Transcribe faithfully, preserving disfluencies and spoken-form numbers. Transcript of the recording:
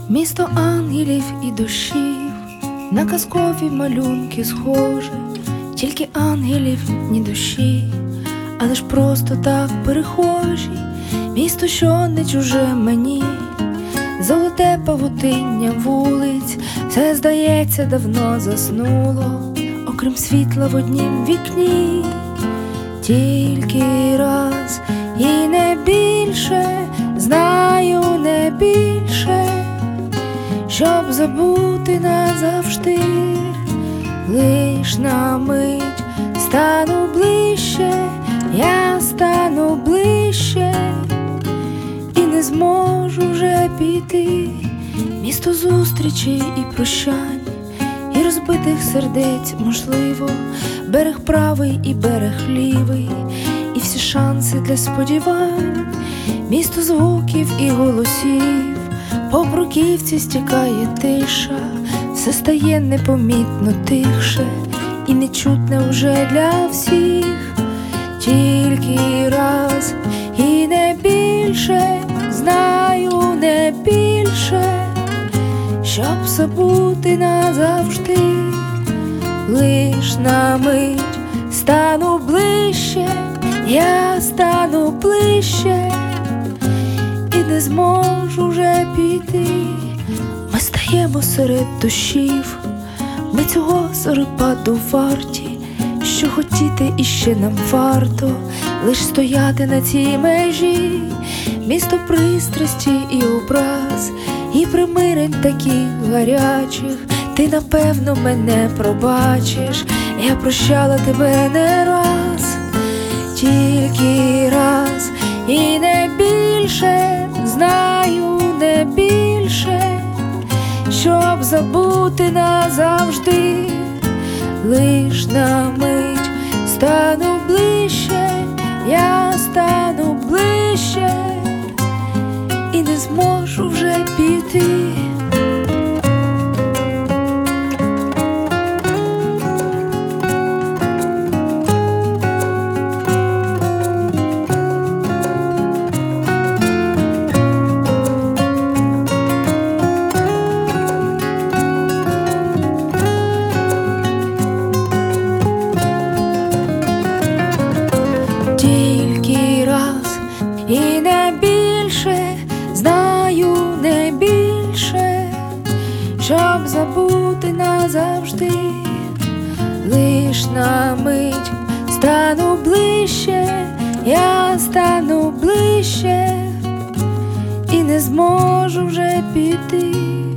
Місто ангелів і душів, на казкові малюнки схоже, тільки ангелів ні душі, але ж просто так перехожі. Місто, що не чуже мені, золоте павутиння вулиць, все, здається, давно заснуло, окрім світла в однім вікні. Тільки раз і не більше, знаю, не більше, щоб забути назавжди. Лиш на мить стану ближче, я стану ближче, і не зможу вже піти. Місто зустрічей і прощань, і розбитих сердець, можливо, берег правий і берег лівий, і всі шанси для сподівань. Місто звуків і голосів, по бруківці стікає тиша, все стає непомітно тихше, і нечутне вже для всіх. Тільки раз і не більше, знаю, не більше, щоб забути назавжди. Лиш на мить стану ближче, я стану ближче, і не зможу вже піти. Ми стаємо серед душів, ми цього зорепаду варті, що хотіти іще нам варто, лиш стояти на цій межі. Місто пристрасті і образ, і примирень таких гарячих. Ти, напевно, мене пробачиш, я прощала тебе не раз. Тільки раз і не більше, знаю, не більше, щоб забути назавжди. Лиш на мить стану ближче, я стану ближче, і не зможу вже піти. І не більше, знаю, не більше, щоб забути назавжди. Лиш на мить стану ближче, я стану ближче, і не зможу вже піти.